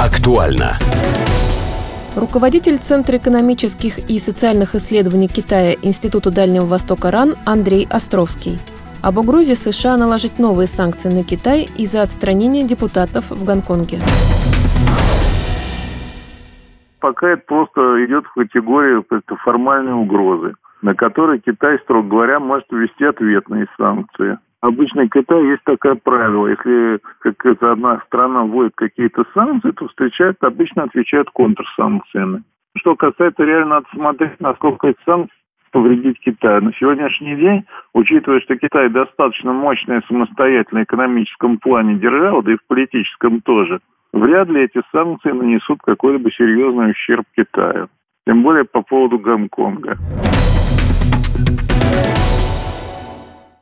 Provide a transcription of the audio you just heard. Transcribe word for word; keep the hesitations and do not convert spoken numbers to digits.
Актуально. Руководитель Центра экономических и социальных исследований Китая Института Дальнего Востока РАН Андрей Островский. Об угрозе США наложить новые санкции на Китай из-за отстранения депутатов в Гонконге. Пока это просто идет в категорию формальной угрозы, на которые Китай, строго говоря, может ввести ответные санкции. Обычно в Китае есть такое правило: если как одна страна вводит какие-то санкции, то встречают, обычно отвечают контрсанкциями. Что касается, реально надо смотреть, насколько эти санкции повредить Китаю. На сегодняшний день, учитывая, что Китай достаточно мощная самостоятельная в экономическом плане держава, да и в политическом тоже, вряд ли эти санкции нанесут какой-либо серьезный ущерб Китаю. Тем более по поводу Гонконга.